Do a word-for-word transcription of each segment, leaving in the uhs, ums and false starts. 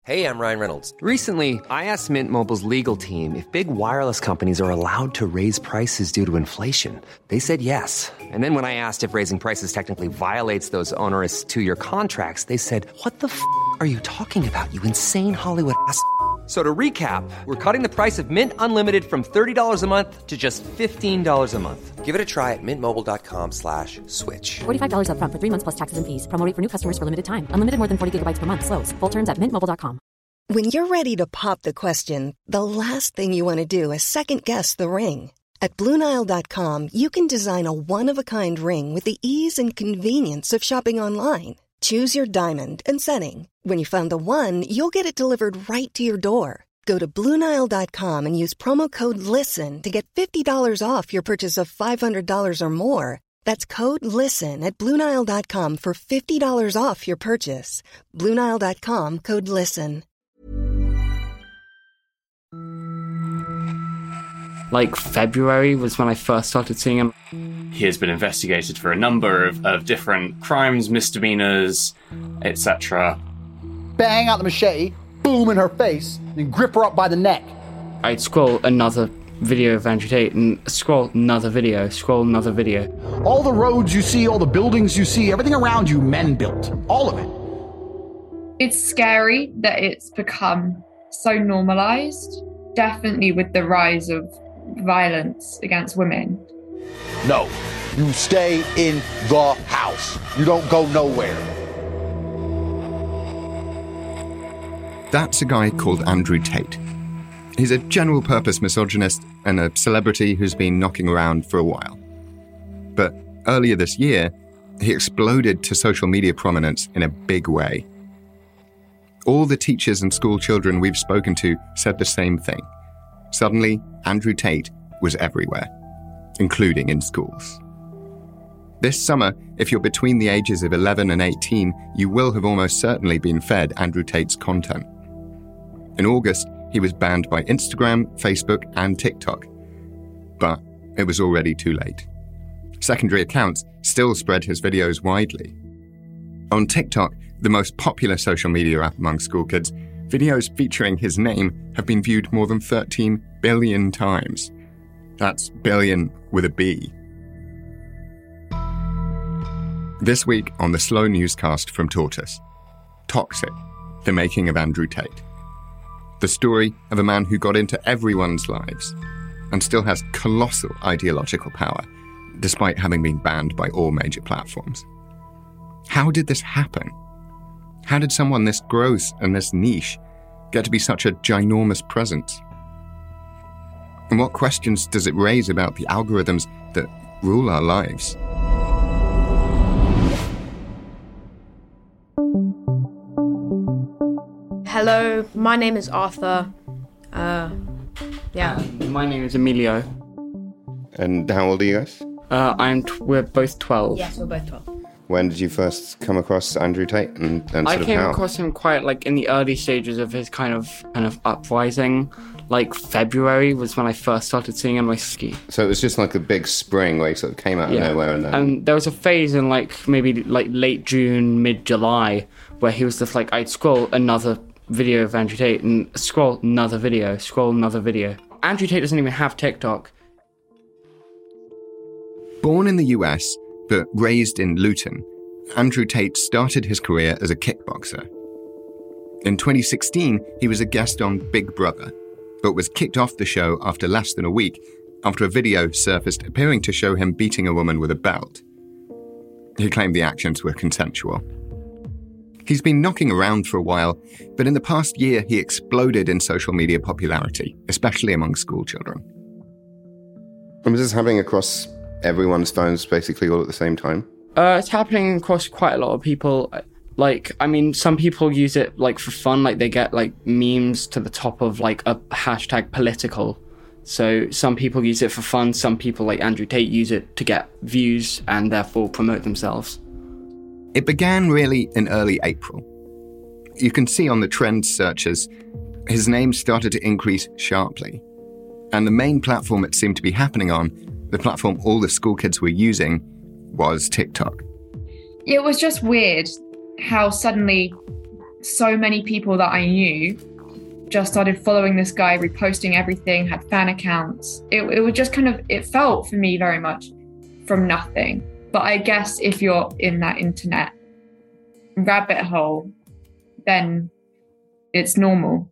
Hey, I'm Ryan Reynolds. Recently, I asked Mint Mobile's legal team if big wireless companies are allowed to raise prices due to inflation. They said yes. And then when I asked if raising prices technically violates those onerous two-year contracts, they said, what the f*** are you talking about, you insane Hollywood ass f- So to recap, we're cutting the price of Mint Unlimited from thirty dollars a month to just fifteen dollars a month. Give it a try at mintmobile.com slash switch. forty-five dollars up front for three months plus taxes and fees. Promo rate for new customers for limited time. Unlimited more than forty gigabytes per month. Slows full terms at mint mobile dot com. When you're ready to pop the question, the last thing you want to do is second-guess the ring. At Blue Nile dot com, you can design a one-of-a-kind ring with the ease and convenience of shopping online. Choose your diamond and setting. When you find the one, you'll get it delivered right to your door. Go to Blue Nile dot com and use promo code LISTEN to get fifty dollars off your purchase of five hundred dollars or more. That's code LISTEN at Blue Nile dot com for fifty dollars off your purchase. Blue Nile dot com, code LISTEN. Like February was when I first started seeing him. He has been investigated for a number of, of different crimes, misdemeanors, et cetera. Bang out the machete, boom in her face, and grip her up by the neck. I'd scroll another video of Andrew Tate and scroll another video, scroll another video. All the roads you see, all the buildings you see, everything around you, men built. All of it. It's scary that it's become so normalised, definitely with the rise of violence against women. No, you stay in the house. You don't go nowhere. That's a guy called Andrew Tate. He's a general-purpose misogynist and a celebrity who's been knocking around for a while. But earlier this year, he exploded to social media prominence in a big way. All the teachers and school children we've spoken to said the same thing. Suddenly, Andrew Tate was everywhere, including in schools. This summer, if you're between the ages of eleven and eighteen, you will have almost certainly been fed Andrew Tate's content. In August, he was banned by Instagram, Facebook, and TikTok. But it was already too late. Secondary accounts still spread his videos widely. On TikTok, the most popular social media app among school kids, videos featuring his name have been viewed more than thirteen billion times. That's billion with a B. This week on the Slow Newscast from Tortoise, Toxic, the making of Andrew Tate. The story of a man who got into everyone's lives and still has colossal ideological power, despite having been banned by all major platforms. How did this happen? How did someone this gross and this niche get to be such a ginormous presence? And what questions does it raise about the algorithms that rule our lives? Hello, my name is Arthur. Uh, yeah. Uh, my name is Emilio. And how old are you guys? Uh, I'm. T- we're both twelve. Yes, we're both twelve. When did you first come across Andrew Tate, and, and I sort came of how? across him quite like in the early stages of his kind of kind of uprising. Like February was when I first started seeing him. Like ski. So it was just like a big spring where he sort of came out Yeah. of nowhere, and then And there was a phase in like maybe like late June, mid July, where he was just like I'd scroll another video of Andrew Tate and scroll another video, scroll another video. Andrew Tate doesn't even have TikTok. Born in the U S, but raised in Luton, Andrew Tate started his career as a kickboxer. In twenty sixteen, he was a guest on Big Brother, but was kicked off the show after less than a week after a video surfaced appearing to show him beating a woman with a belt. He claimed the actions were consensual. He's been knocking around for a while, but in the past year he exploded in social media popularity, especially among school children. And was this happening across everyone's phones basically all at the same time? Uh, it's happening across quite a lot of people. Like, I mean, some people use it like for fun, like they get like memes to the top of like a hashtag political. So some people use it for fun, some people like Andrew Tate use it to get views and therefore promote themselves. It began really in early April. You can see on the trends searches, his name started to increase sharply. And the main platform it seemed to be happening on, the platform all the school kids were using, was TikTok. It was just weird how suddenly so many people that I knew just started following this guy, reposting everything, had fan accounts. It, it was just kind of, it felt for me very much from nothing. But I guess if you're in that internet rabbit hole, then it's normal.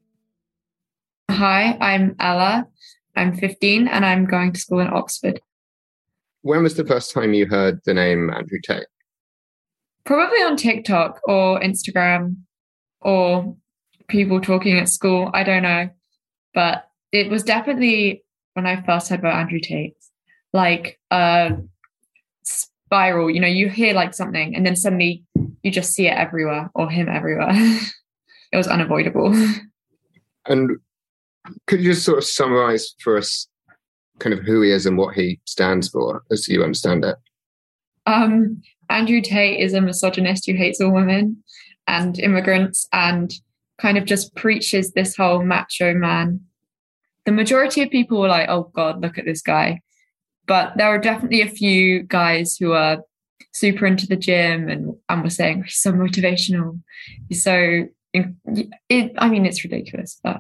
Hi, I'm Ella. I'm fifteen and I'm going to school in Oxford. When was the first time you heard the name Andrew Tate? Probably on TikTok or Instagram or people talking at school. I don't know. But it was definitely when I first heard about Andrew Tate, like a spiral. You know, you hear like something and then suddenly you just see it everywhere or him everywhere. It was unavoidable. And could you just sort of summarize for us kind of who he is and what he stands for, as you understand it? Um, Andrew Tate is a misogynist who hates all women and immigrants and kind of just preaches this whole macho man. The majority of people were like, oh God, look at this guy. But there are definitely a few guys who are super into the gym and, and were saying, he's so motivational. He's so, it, I mean, it's ridiculous, but.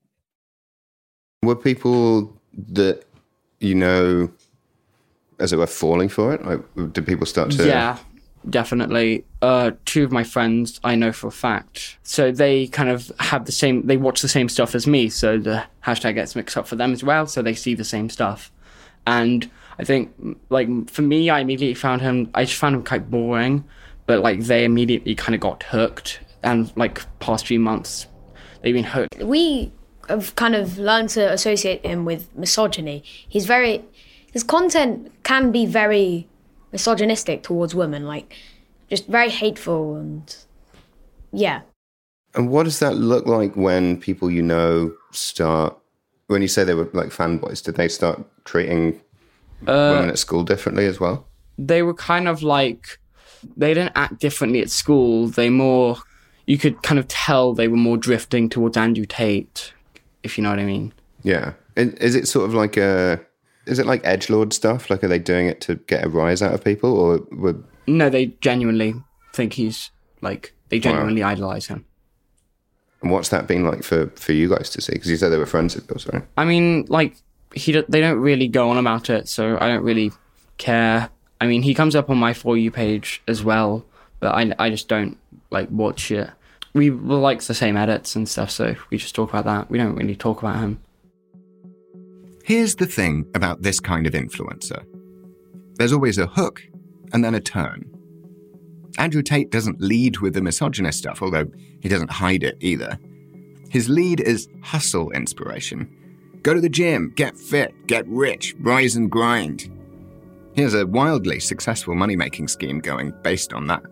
Were people that, you know, as it were, falling for it? Like, did people start to... Yeah, definitely. Uh, two of my friends I know for a fact. So they kind of have the same... They watch the same stuff as me, so the hashtag gets mixed up for them as well, so they see the same stuff. And I think, like, for me, I immediately found him... I just found him quite boring, but, like, they immediately kind of got hooked. And, like, past few months, they've been hooked. We... I've kind of learned to associate him with misogyny. He's very, his content can be very misogynistic towards women, like just very hateful and yeah. And what does that look like when people you know start, when you say they were like fanboys, did they start treating uh, women at school differently as well? They were kind of like, they didn't act differently at school. They more, you could kind of tell they were more drifting towards Andrew Tate, if you know what I mean. Yeah. Is it sort of like a, is it like edgelord stuff? Like, are they doing it to get a rise out of people, or would... No, they genuinely think he's, like, they genuinely wow. idolise him. And what's that been like for, for you guys to see? Because you said they were friends of yours, right? I mean, like, he they don't really go on about it, so I don't really care. I mean, he comes up on my For You page as well, but I, I just don't, like, watch it. We like the same edits and stuff, so we just talk about that. We don't really talk about him. Here's the thing about this kind of influencer. There's always a hook and then a turn. Andrew Tate doesn't lead with the misogynist stuff, although he doesn't hide it either. His lead is hustle inspiration. Go to the gym, get fit, get rich, rise and grind. He has a wildly successful money-making scheme going based on that.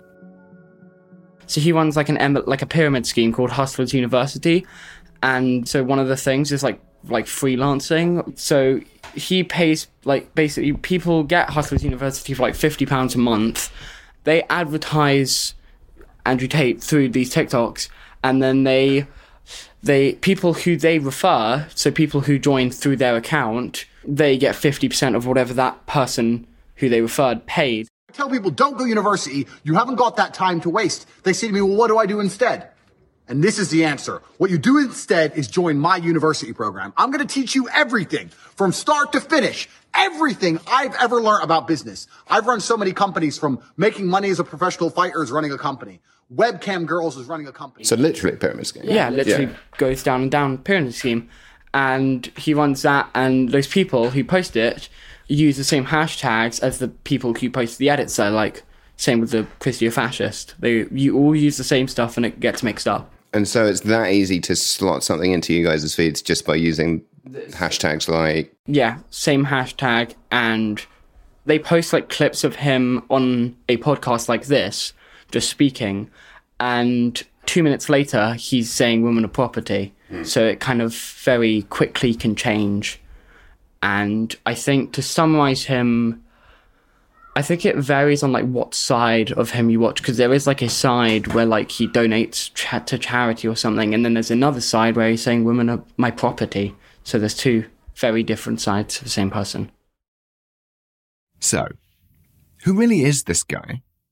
So he runs like an like a pyramid scheme called Hustlers University, and so one of the things is like like freelancing. So he pays, like, basically people get Hustlers University for like fifty pounds a month. They advertise Andrew Tate through these TikToks, and then they they people who they refer, so people who join through their account, they get fifty percent of whatever that person who they referred paid. I tell people, don't go to university. You haven't got that time to waste. They say to me, well, what do I do instead? And this is the answer. What you do instead is join my university program. I'm going to teach you everything from start to finish, everything I've ever learned about business. I've run so many companies, from making money as a professional fighter is running a company. Webcam Girls is running a company. So literally a pyramid scheme. Yeah, literally yeah. goes down and down pyramid scheme. And he runs that, and those people who post it use the same hashtags as the people who post the edits. So, like, same with the Christio-fascist. They you all use the same stuff and it gets mixed up. And so it's that easy to slot something into you guys' feeds just by using hashtags like... Yeah, same hashtag, and they post, like, clips of him on a podcast like this, just speaking, and two minutes later, he's saying women are property. Mm. So it kind of very quickly can change. And I think to summarize him, I think it varies on like what side of him you watch, because there is like a side where like he donates cha- to charity or something, and then there's another side where he's saying women are my property. So there's two very different sides of the same person. So, who really is this guy?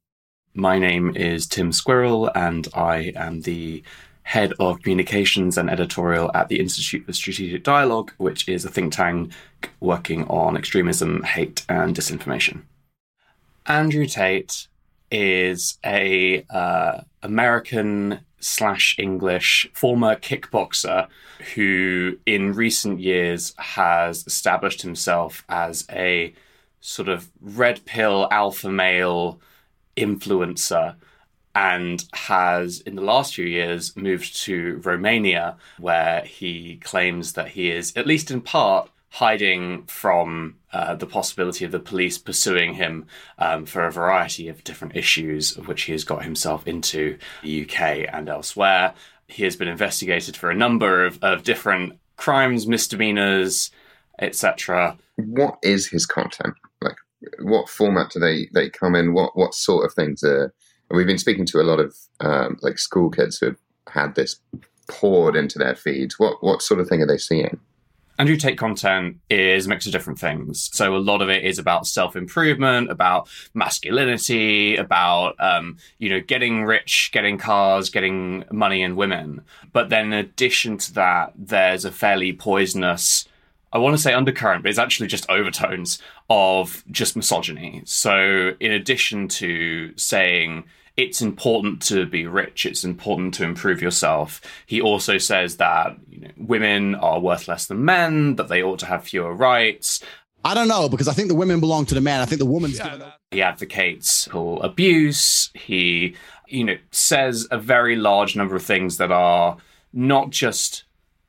My name is Tim Squirrel, and I am the head of communications and editorial at the Institute for Strategic Dialogue, which is a think tank working on extremism, hate, and disinformation. Andrew Tate is a uh, American slash English former kickboxer who in recent years has established himself as a sort of red pill alpha male influencer, and has in the last few years moved to Romania, where he claims that he is, at least in part, hiding from uh, the possibility of the police pursuing him um, for a variety of different issues of which he has got himself into the U K and elsewhere. He has been investigated for a number of, of different crimes, misdemeanors, et cetera. What is his content? Like, what format do they, they come in? What what sort of things are... We've been speaking to a lot of um, like school kids who have had this poured into their feeds. What what sort of thing are they seeing? Andrew Tate content is a mix of different things. So a lot of it is about self-improvement, about masculinity, about, um, you know, getting rich, getting cars, getting money and women. But then in addition to that, there's a fairly poisonous, I want to say undercurrent, but it's actually just overtones of just misogyny. So in addition to saying it's important to be rich, it's important to improve yourself, he also says that, you know, women are worth less than men, that they ought to have fewer rights. I don't know, because I think the women belong to the man. I think the woman's yeah, given up. He advocates for abuse. He, you know, says a very large number of things that are not just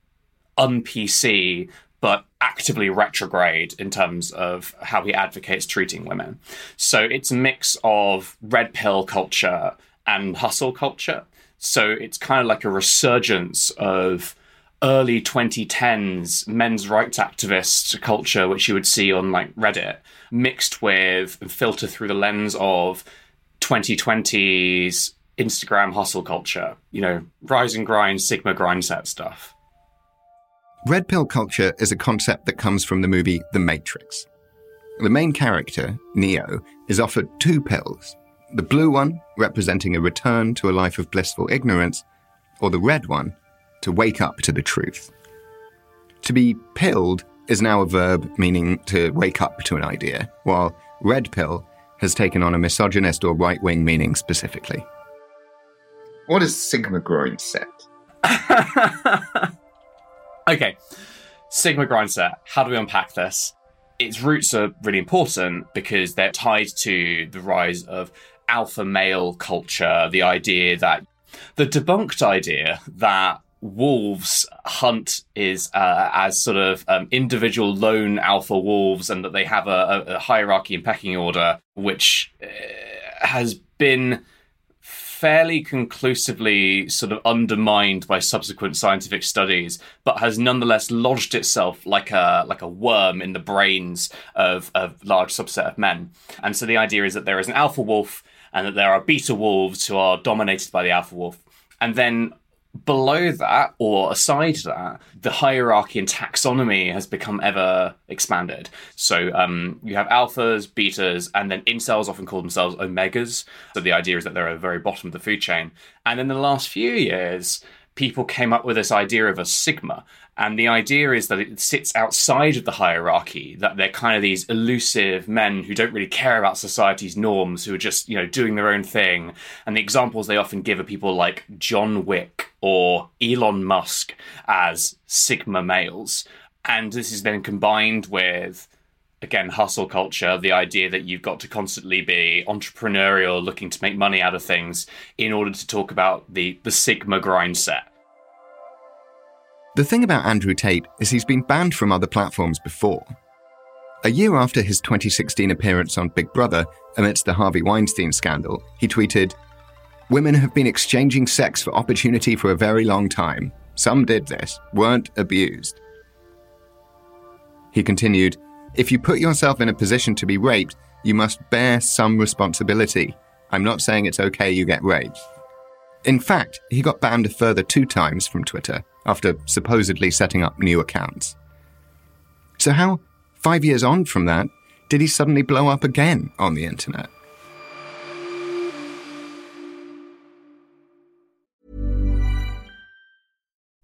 un-P C, but actively retrograde in terms of how he advocates treating women. So it's a mix of red pill culture and hustle culture. So it's kind of like a resurgence of early twenty tens men's rights activist culture, which you would see on like Reddit, mixed with and filtered through the lens of twenty twenties Instagram hustle culture, you know, rise and grind, Sigma grind set stuff. Red pill culture is a concept that comes from the movie The Matrix. The main character, Neo, is offered two pills, the blue one representing a return to a life of blissful ignorance, or the red one to wake up to the truth. To be pilled is now a verb meaning to wake up to an idea, while red pill has taken on a misogynist or right-wing meaning specifically. What is Sigma grind set? Okay, Sigma grind set. How do we unpack this? Its roots are really important because they're tied to the rise of alpha male culture, the idea that, the debunked idea that wolves hunt is uh, as sort of um, individual lone alpha wolves, and that they have a, a hierarchy and pecking order, which uh, has been fairly conclusively sort of undermined by subsequent scientific studies, but has nonetheless lodged itself like a like a worm in the brains of a large subset of men. And so the idea is that there is an alpha wolf and that there are beta wolves who are dominated by the alpha wolf. And then below that, or aside that, the hierarchy and taxonomy has become ever expanded. So um, you have alphas, betas, and then incels often call themselves omegas. So the idea is that they're at the very bottom of the food chain. And in the last few years, people came up with this idea of a sigma. And the idea is that it sits outside of the hierarchy, that they're kind of these elusive men who don't really care about society's norms, who are just, you know, doing their own thing. And the examples they often give are people like John Wick or Elon Musk as sigma males. And this is then combined with, again, hustle culture, the idea that you've got to constantly be entrepreneurial, looking to make money out of things in order to talk about the, the sigma grind set. The thing about Andrew Tate is he's been banned from other platforms before. A year after his twenty sixteen appearance on Big Brother amidst the Harvey Weinstein scandal, he tweeted, "Women have been exchanging sex for opportunity for a very long time. Some did this, weren't abused." He continued, "If you put yourself in a position to be raped, you must bear some responsibility. I'm not saying it's okay you get raped." In fact, he got banned a further two times from Twitter after supposedly setting up new accounts. So how, five years on from that, did he suddenly blow up again on the internet?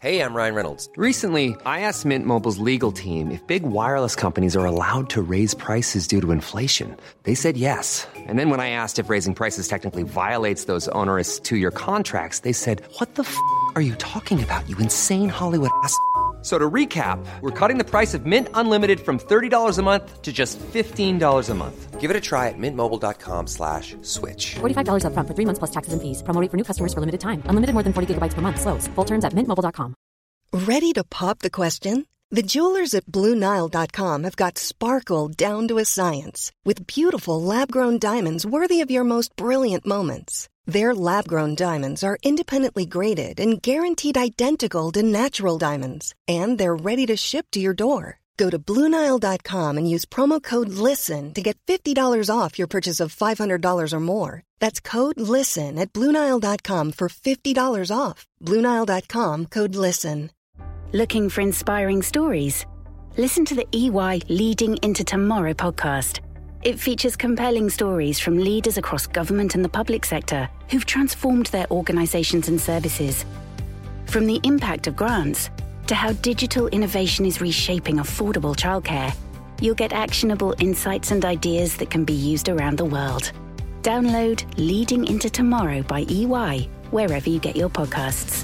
Hey, I'm Ryan Reynolds. Recently, I asked Mint Mobile's legal team if big wireless companies are allowed to raise prices due to inflation. They said yes. And then when I asked if raising prices technically violates those onerous two-year contracts, they said, what the f*** are you talking about, you insane Hollywood ass f- So to recap, we're cutting the price of Mint Unlimited from thirty dollars a month to just fifteen dollars a month. Give it a try at mintmobile.com slash switch. forty-five dollars up front for three months plus taxes and fees. Promo rate for new customers for limited time. Unlimited more than forty gigabytes per month. Slows full terms at mint mobile dot com. Ready to pop the question? The jewelers at Blue Nile dot com have got sparkle down to a science with beautiful lab-grown diamonds worthy of your most brilliant moments. Their lab-grown diamonds are independently graded and guaranteed identical to natural diamonds, and they're ready to ship to your door. Go to Blue Nile dot com and use promo code LISTEN to get fifty dollars off your purchase of five hundred dollars or more. That's code LISTEN at Blue Nile dot com for fifty dollars off. Blue Nile dot com, code LISTEN. Looking for inspiring stories? Listen to the E Y Leading into Tomorrow podcast. It features compelling stories from leaders across government and the public sector who've transformed their organizations and services. From the impact of grants to how digital innovation is reshaping affordable childcare, you'll get actionable insights and ideas that can be used around the world. Download Leading into Tomorrow by E Y wherever you get your podcasts.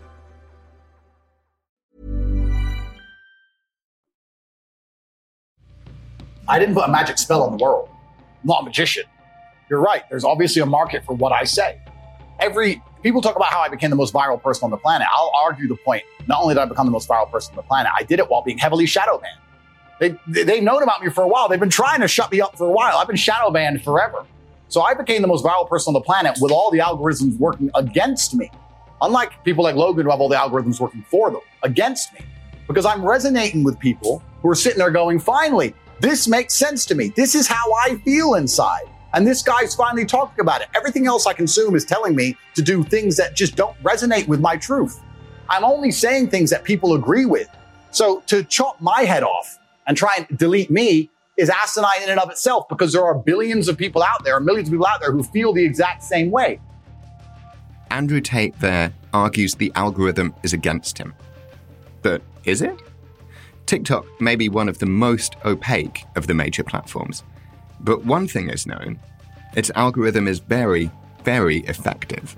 I didn't put a magic spell on the world. I'm not a magician. You're right. There's obviously a market for what I say. Every people talk about how I became the most viral person on the planet. I'll argue the point. Not only did I become the most viral person on the planet, I did it while being heavily shadow banned. They, they've known about me for a while. They've been trying to shut me up for a while. I've been shadow banned forever. So I became the most viral person on the planet with all the algorithms working against me. Unlike people like Logan who have all the algorithms working for them, against me. Because I'm resonating with people who are sitting there going, finally, this makes sense to me. This is how I feel inside. And this guy's finally talking about it. Everything else I consume is telling me to do things that just don't resonate with my truth. I'm only saying things that people agree with. So to chop my head off and try and delete me is asinine in and of itself, because there are billions of people out there, millions of people out there who feel the exact same way. Andrew Tate there argues the algorithm is against him. But is it? TikTok may be one of the most opaque of the major platforms. But one thing is known, its algorithm is very, very effective.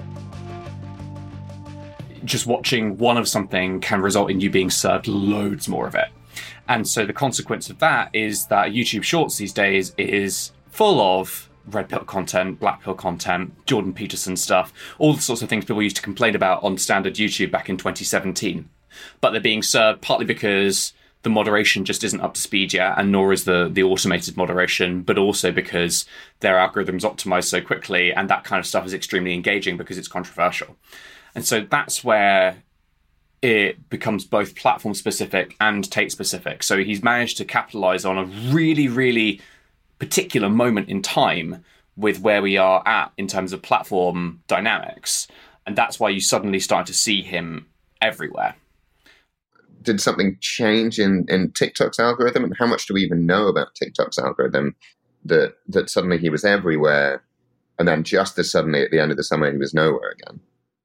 Just watching one of something can result in you being served loads more of it. And so the consequence of that is that YouTube Shorts these days is full of red pill content, black pill content, Jordan Peterson stuff, all the sorts of things people used to complain about on standard YouTube back in twenty seventeen. But they're being served partly because the moderation just isn't up to speed yet, and nor is the, the automated moderation, but also because their algorithms optimize so quickly, and that kind of stuff is extremely engaging because it's controversial. And so that's where it becomes both platform specific and Tate specific. So he's managed to capitalize on a really, really particular moment in time with where we are at in terms of platform dynamics. And that's why you suddenly start to see him everywhere. Did something change in, in TikTok's algorithm? And how much do we even know about TikTok's algorithm that that suddenly he was everywhere, and then just as suddenly at the end of the summer he was nowhere again?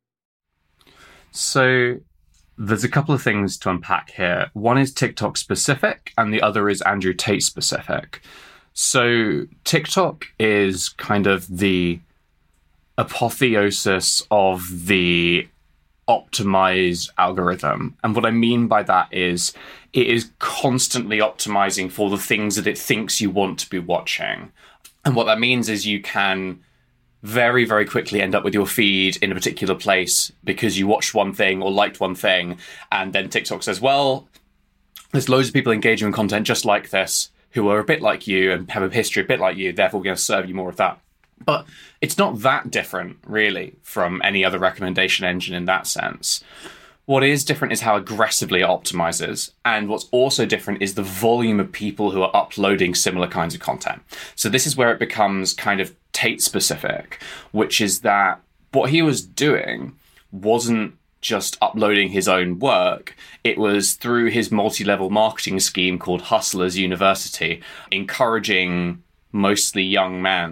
So there's a couple of things to unpack here. One is TikTok specific, and the other is Andrew Tate specific. So TikTok is kind of the apotheosis of the optimized algorithm. And what I mean by that is it is constantly optimizing for the things that it thinks you want to be watching. And what that means is you can very, very quickly end up with your feed in a particular place because you watched one thing or liked one thing. And then TikTok says, well, there's loads of people engaging in content just like this who are a bit like you and have a history a bit like you. Therefore, we're going to serve you more of that. But it's not that different, really, from any other recommendation engine in that sense. What is different is how aggressively it optimizes. And what's also different is the volume of people who are uploading similar kinds of content. So this is where it becomes kind of Tate-specific, which is that what he was doing wasn't just uploading his own work. It was through his multi-level marketing scheme called Hustlers University, encouraging mostly young men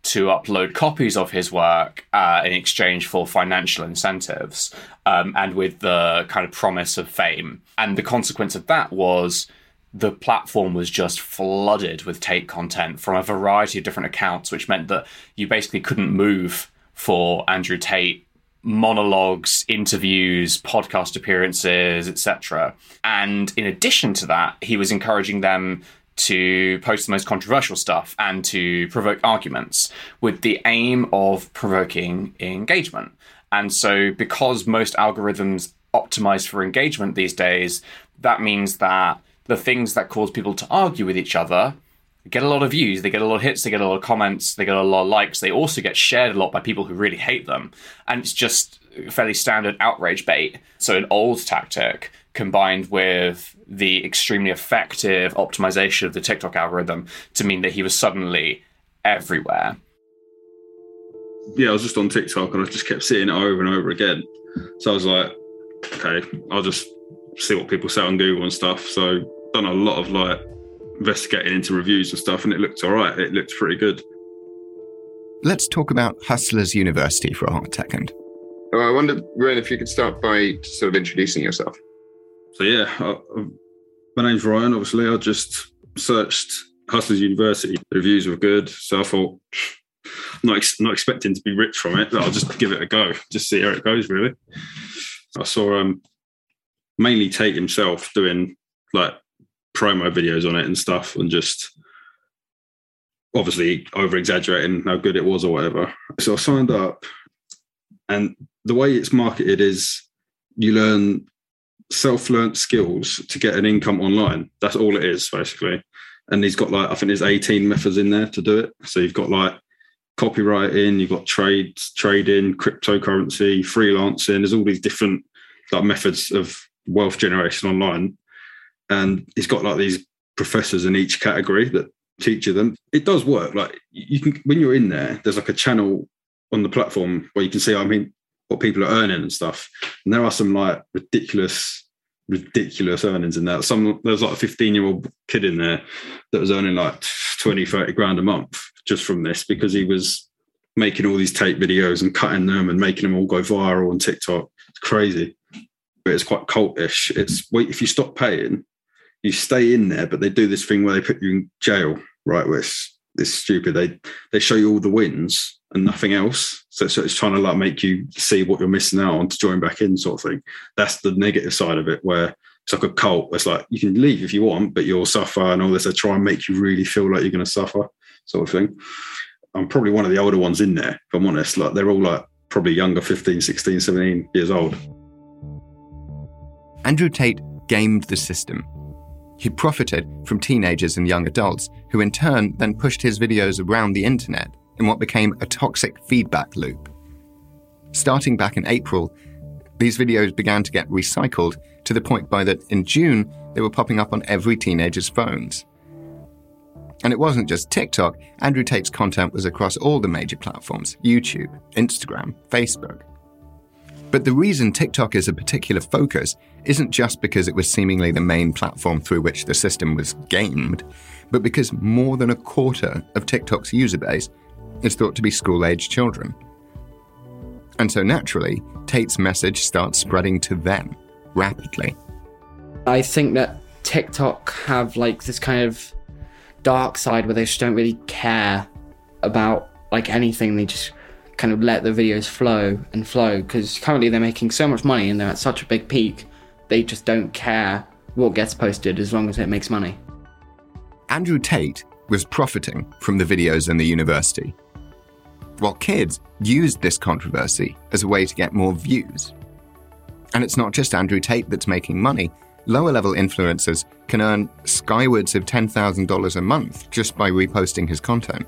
to upload copies of his work uh, in exchange for financial incentives, um, and with the kind of promise of fame. And the consequence of that was the platform was just flooded with Tate content from a variety of different accounts, which meant that you basically couldn't move for Andrew Tate monologues, interviews, podcast appearances, et cetera. And in addition to that, he was encouraging them to post the most controversial stuff and to provoke arguments with the aim of provoking engagement. And so because most algorithms optimize for engagement these days, that means that the things that cause people to argue with each other get a lot of views, they get a lot of hits, they get a lot of comments, they get a lot of likes. They also get shared a lot by people who really hate them. And it's just fairly standard outrage bait. So an old tactic combined with the extremely effective optimization of the TikTok algorithm to mean that he was suddenly everywhere. Yeah, I was just on TikTok and I just kept seeing it over and over again. So I was like, okay, I'll just see what people say on Google and stuff. So done a lot of like investigating into reviews and stuff, and it looked all right. It looked pretty good. Let's talk about Hustlers University for a hot second. Oh, I wonder, Ryan, if you could start by sort of introducing yourself. So yeah, I, my name's Ryan. Obviously, I just searched Hustlers University. The reviews were good, so I thought, not ex- not expecting to be rich from it, but I'll just give it a go, just see how it goes. Really, I saw um, mainly Tate himself doing like promo videos on it and stuff, and just obviously over exaggerating how good it was or whatever. So I signed up, and the way it's marketed is you learn self-learned skills to get an income online. That's all it is, basically. And he's got like, I think there's eighteen methods in there to do it. So you've got like copywriting, you've got trades, trading, cryptocurrency, freelancing. There's all these different like methods of wealth generation online. And he's got like these professors in each category that teach you them. It does work. Like you can, when you're in there, there's like a channel on the platform where you can see, I mean, what people are earning and stuff. And there are some like ridiculous, ridiculous earnings in there. Some, there's like a fifteen year old kid in there that was earning like twenty, thirty grand a month just from this, because he was making all these tape videos and cutting them and making them all go viral on TikTok. It's crazy, but it's quite cultish. It's, wait, if you stop paying, you stay in there, but they do this thing where they put you in jail, right? Where it's, it's stupid. They they show you all the wins and nothing else. So, so it's trying to like make you see what you're missing out on to join back in, sort of thing. That's the negative side of it, where it's like a cult. It's like you can leave if you want, but you'll suffer and all this. They try and make you really feel like you're going to suffer, sort of thing. I'm probably one of the older ones in there, if I'm honest. Like they're all like probably younger, fifteen, sixteen, seventeen years old. Andrew Tate gamed the system. He profited from teenagers and young adults, who in turn then pushed his videos around the internet in what became a toxic feedback loop. Starting back in April, these videos began to get recycled to the point by that in June, they were popping up on every teenager's phones. And it wasn't just TikTok. Andrew Tate's content was across all the major platforms: YouTube, Instagram, Facebook. But the reason TikTok is a particular focus isn't just because it was seemingly the main platform through which the system was gamed, but because more than a quarter of TikTok's user base is thought to be school-age children. And so naturally, Tate's message starts spreading to them rapidly. I think that TikTok have like this kind of dark side where they just don't really care about like anything. They just kind of let the videos flow and flow, because currently they're making so much money and they're at such a big peak, they just don't care what gets posted as long as it makes money. Andrew Tate was profiting from the videos in the university, while kids used this controversy as a way to get more views. And it's not just Andrew Tate that's making money. Lower-level influencers can earn skywards of ten thousand dollars a month just by reposting his content.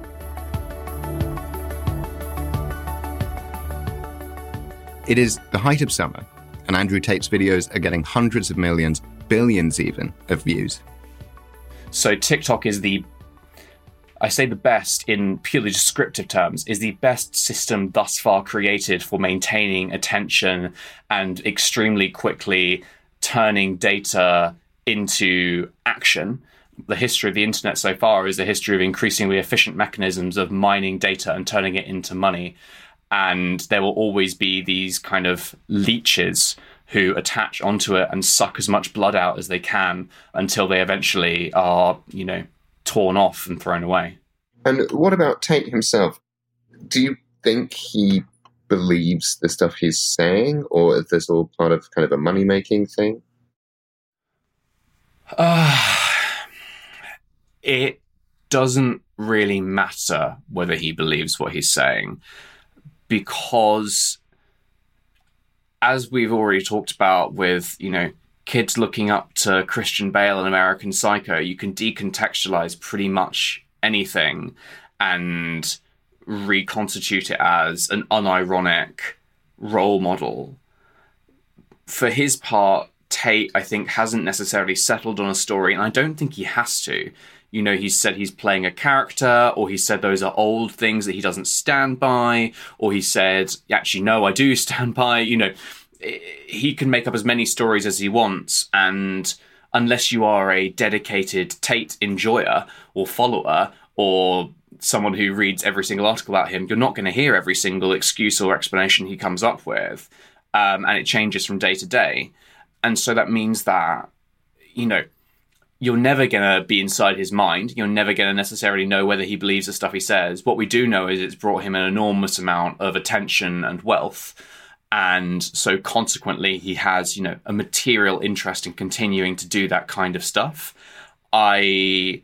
It is the height of summer, and Andrew Tate's videos are getting hundreds of millions, billions even, of views. So TikTok is the, I say the best in purely descriptive terms, is the best system thus far created for maintaining attention and extremely quickly turning data into action. The history of the internet so far is a history of increasingly efficient mechanisms of mining data and turning it into money. And there will always be these kind of leeches who attach onto it and suck as much blood out as they can until they eventually are, you know, torn off and thrown away. And what about Tate himself? Do you think he believes the stuff he's saying, or is this all part of kind of a money-making thing? Uh, it doesn't really matter whether he believes what he's saying, because as we've already talked about with, you know, kids looking up to Christian Bale and American Psycho, you can decontextualize pretty much anything and reconstitute it as an unironic role model. For his part, Tate, I think, hasn't necessarily settled on a story, and I don't think he has to. You know, he's said he's playing a character, or he said those are old things that he doesn't stand by, or he said, actually, no, I do stand by. You know, he can make up as many stories as he wants, and unless you are a dedicated Tate enjoyer or follower or someone who reads every single article about him, you're not going to hear every single excuse or explanation he comes up with. Um, and it changes from day to day. And so that means that, you know, you're never going to be inside his mind. You're never going to necessarily know whether he believes the stuff he says. What we do know is it's brought him an enormous amount of attention and wealth. And so consequently, he has, you know, a material interest in continuing to do that kind of stuff. I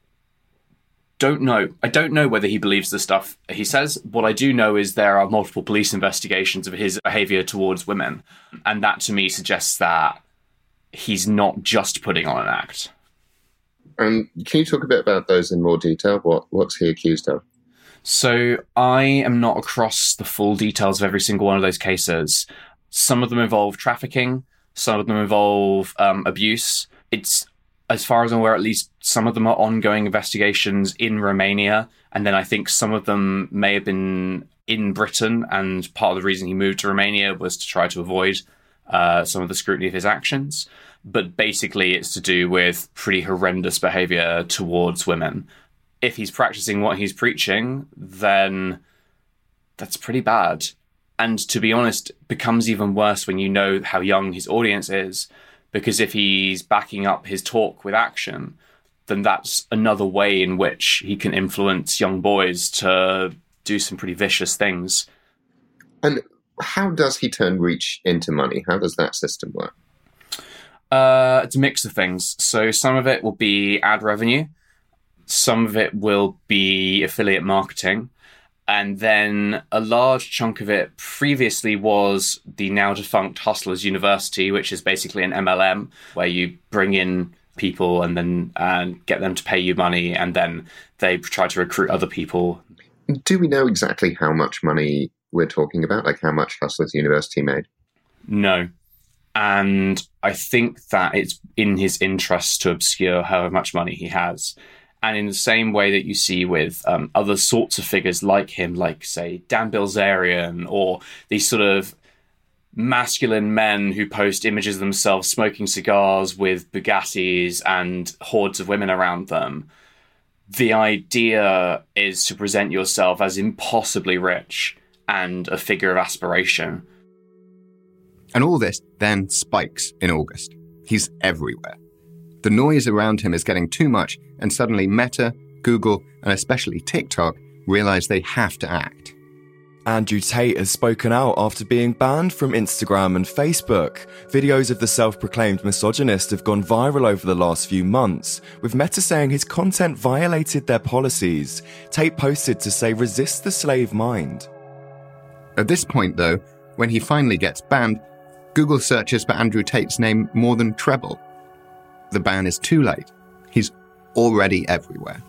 don't know. I don't know whether he believes the stuff he says. What I do know is there are multiple police investigations of his behavior towards women. And that to me suggests that he's not just putting on an act. And can you talk a bit about those in more detail? What What's he accused of? So I am not across the full details of every single one of those cases. Some of them involve trafficking. Some of them involve um, abuse. It's, as far as I'm aware, at least some of them are ongoing investigations in Romania. And then I think some of them may have been in Britain. And part of the reason he moved to Romania was to try to avoid uh, some of the scrutiny of his actions. But basically, it's to do with pretty horrendous behavior towards women. If he's practicing what he's preaching, then that's pretty bad. And to be honest, it becomes even worse when you know how young his audience is. Because if he's backing up his talk with action, then that's another way in which he can influence young boys to do some pretty vicious things. And how does he turn reach into money? How does that system work? Uh, it's a mix of things. So some of it will be ad revenue. Some of it will be affiliate marketing. And then a large chunk of it previously was the now defunct Hustlers University, which is basically an M L M where you bring in people and then and get them to pay you money, and then they try to recruit other people. Do we know exactly how much money we're talking about? Like how much Hustlers University made? No. And I think that it's in his interest to obscure however much money he has. And in the same way that you see with um, other sorts of figures like him, like, say, Dan Bilzerian, or these sort of masculine men who post images of themselves smoking cigars with Bugattis and hordes of women around them, the idea is to present yourself as impossibly rich and a figure of aspiration. And all this then spikes in August. He's everywhere. The noise around him is getting too much, and suddenly Meta, Google, and especially TikTok realize they have to act. Andrew Tate has spoken out after being banned from Instagram and Facebook. Videos of the self-proclaimed misogynist have gone viral over the last few months, with Meta saying his content violated their policies. Tate posted to say, "Resist the slave mind." At this point, though, when he finally gets banned, Google searches for Andrew Tate's name more than treble. The ban is too late. He's already everywhere.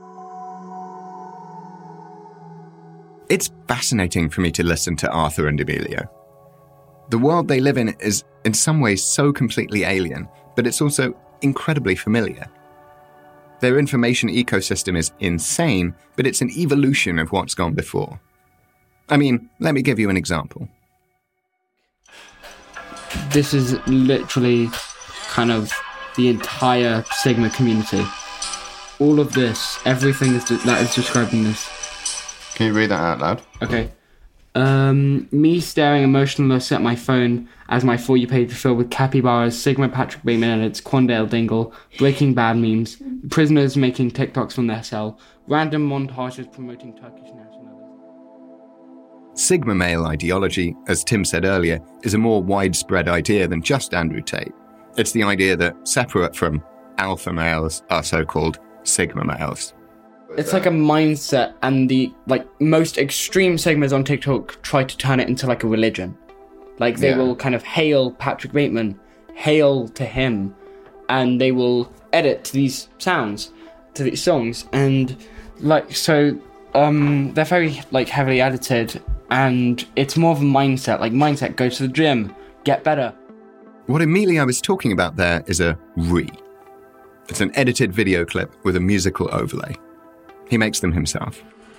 It's fascinating for me to listen to Arthur and Emilio. The world they live in is in some ways so completely alien, but it's also incredibly familiar. Their information ecosystem is insane, but it's an evolution of what's gone before. I mean, let me give you an example. This is literally kind of the entire Sigma community. all of this, everything is de- that is described in this. Can you read that out loud? Okay. Um, me staring emotionless at my phone as my For You page is filled with capybaras, Sigma Patrick Bateman edits, Quandale Dingle, Breaking Bad memes, prisoners making TikToks from their cell, random montages promoting Turkish nationalism. Sigma male ideology, as Tim said earlier, is a more widespread idea than just Andrew Tate. It's the idea that separate from alpha males are so-called Sigma males. It's like a mindset, and the like most extreme Sigmas on TikTok try to turn it into like a religion. Like they Yeah. will kind of hail Patrick Bateman, hail to him, and they will edit these sounds to these songs, and like so um they're very like heavily edited, and it's more of a mindset. Like mindset, go to the gym, get better. What Emilio was talking about there is a re. It's an edited video clip with a musical overlay. He makes them himself.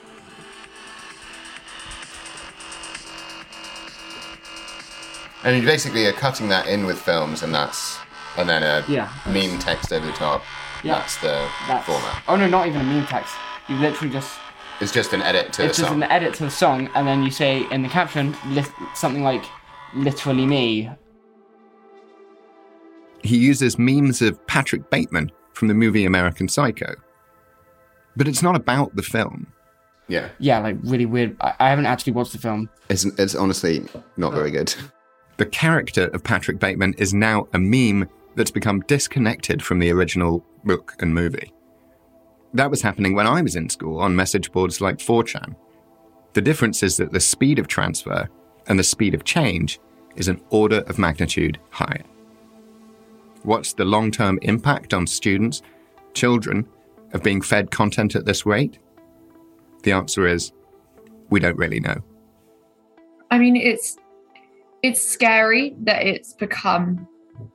And you basically are cutting that in with films, and that's and then a Yeah. meme text over the top. Yeah. That's the That's, format. Oh no, not even a meme text. You literally just It's just an edit to it's the just song. an edit to the song, and then you say in the caption li- something like "literally me." He uses memes of Patrick Bateman from the movie American Psycho. But it's not about the film. Yeah. Yeah, like really weird. I, I haven't actually watched the film. It's, it's honestly not very good. The character of Patrick Bateman is now a meme that's become disconnected from the original book and movie. That was happening when I was in school on message boards like four chan. The difference is that the speed of transfer and the speed of change is an order of magnitude higher. What's the long-term impact on students, children, of being fed content at this rate? The answer is, we don't really know. I mean, it's it's scary that it's become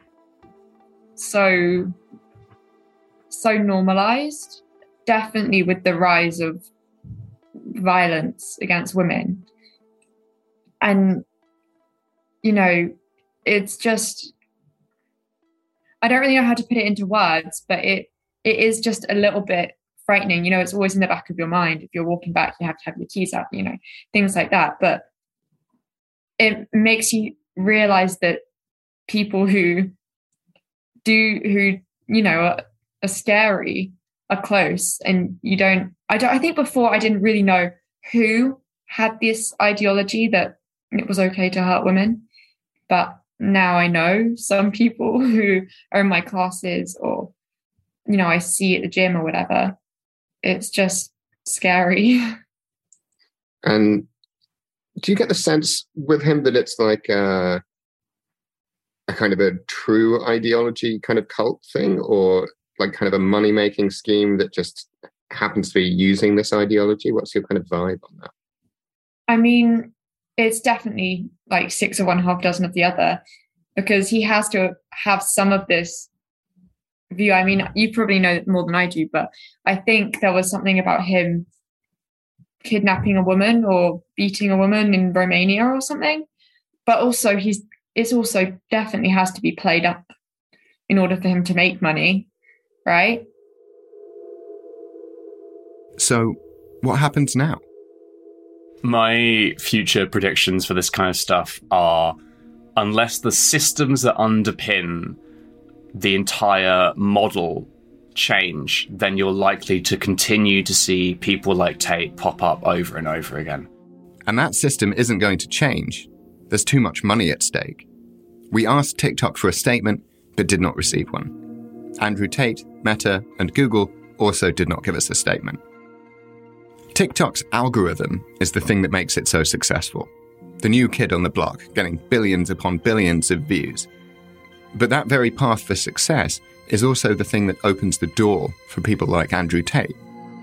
so so normalized. Definitely with the rise of violence against women. And, you know, it's just, I don't really know how to put it into words, but it it is just a little bit frightening. You know, it's always in the back of your mind. If you're walking back, you have to have your keys out, you know, things like that. But it makes you realize that people who do, who, you know, are, are scary, are close, and you don't, I don't, I think before I didn't really know who had this ideology that it was okay to hurt women. But now I know some people who are in my classes, or, you know, I see at the gym or whatever. It's just scary. And do you get the sense with him that it's like a, a kind of a true ideology kind of cult thing, or like kind of a money-making scheme that just happens to be using this ideology? What's your kind of vibe on that? I mean, it's definitely like six of one, half dozen of the other, because he has to have some of this view. I mean, you probably know more than I do, but I think there was something about him kidnapping a woman or beating a woman in Romania or something. But also he's it's also definitely has to be played up in order for him to make money, right? So what happens now? My future predictions for this kind of stuff are, unless the systems that underpin the entire model change, then you're likely to continue to see people like Tate pop up over and over again. And that system isn't going to change. There's too much money at stake. We asked TikTok for a statement, but did not receive one. Andrew Tate, Meta, and Google also did not give us a statement. TikTok's algorithm is the thing that makes it so successful. The new kid on the block, getting billions upon billions of views. But that very path for success is also the thing that opens the door for people like Andrew Tate.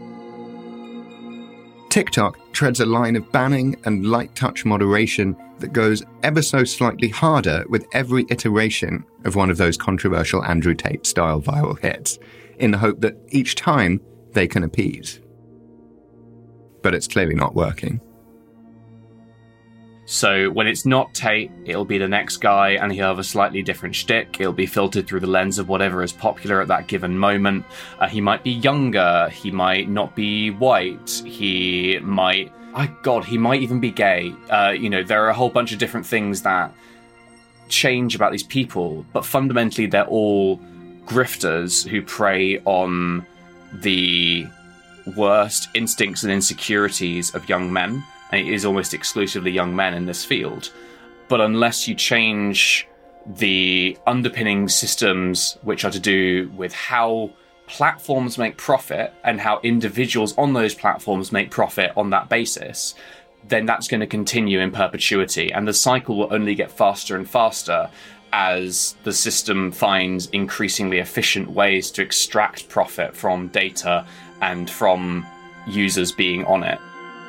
TikTok treads a line of banning and light touch moderation that goes ever so slightly harder with every iteration of one of those controversial Andrew Tate-style viral hits, in the hope that each time they can appease. But it's clearly not working. So when it's not Tate, it'll be the next guy and he'll have a slightly different shtick. It'll be filtered through the lens of whatever is popular at that given moment. Uh, he might be younger. He might not be white. He might... Oh God, he might even be gay. Uh, you know, there are a whole bunch of different things that change about these people, but fundamentally they're all grifters who prey on the worst instincts and insecurities of young men. And it is almost exclusively young men in this field. But unless you change the underpinning systems, which are to do with how platforms make profit and how individuals on those platforms make profit on that basis, then that's going to continue in perpetuity. And the cycle will only get faster and faster as the system finds increasingly efficient ways to extract profit from data and from users being on it.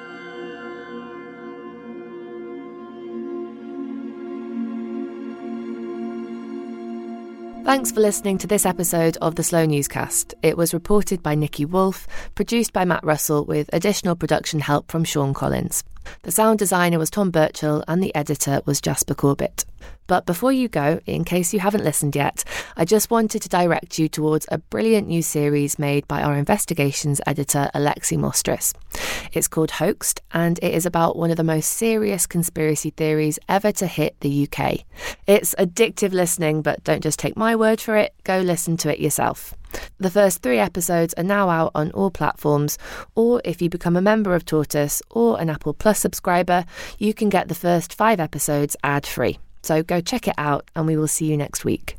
Thanks for listening to this episode of the Slow Newscast. It was reported by Nikki Wolfe, produced by Matt Russell with additional production help from Sean Collins. The sound designer was Tom Birchall and the editor was Jasper Corbett. But before you go, in case you haven't listened yet, I just wanted to direct you towards a brilliant new series made by our investigations editor, Alexi Mostris. It's called Hoaxed, and it is about one of the most serious conspiracy theories ever to hit the U K. It's addictive listening, but don't just take my word for it, go listen to it yourself. The first three episodes are now out on all platforms, or if you become a member of Tortoise or an Apple Plus subscriber, you can get the first five episodes ad-free. So go check it out, and we will see you next week.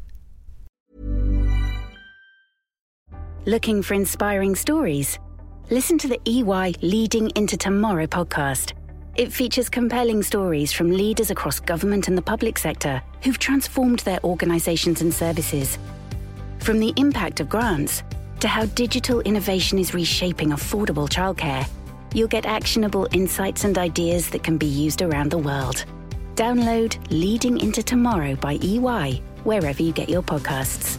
Looking for inspiring stories? Listen to the E Y Leading into Tomorrow podcast. It features compelling stories from leaders across government and the public sector who've transformed their organisations and services. From the impact of grants to how digital innovation is reshaping affordable childcare, you'll get actionable insights and ideas that can be used around the world. Download Leading into Tomorrow by E Y wherever you get your podcasts.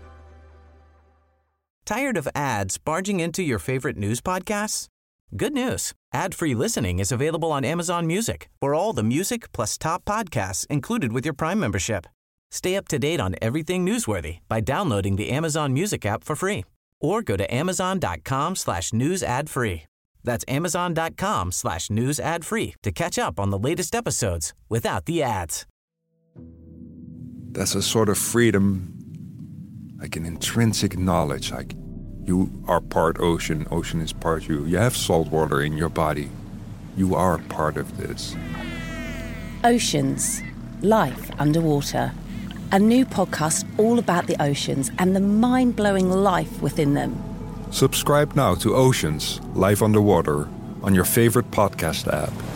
Tired of ads barging into your favorite news podcasts? Good news. Ad-free listening is available on Amazon Music for all the music plus top podcasts included with your Prime membership. Stay up to date on everything newsworthy by downloading the Amazon Music app for free or go to amazon.com slash news ad free. That's amazon.com slash news ad free to catch up on the latest episodes without the ads. There's a sort of freedom, like an intrinsic knowledge, like you are part ocean, ocean is part you. You have salt water in your body. You are part of this. Oceans, life underwater. A new podcast all about the oceans and the mind-blowing life within them. Subscribe now to Oceans, Life Underwater, on your favorite podcast app.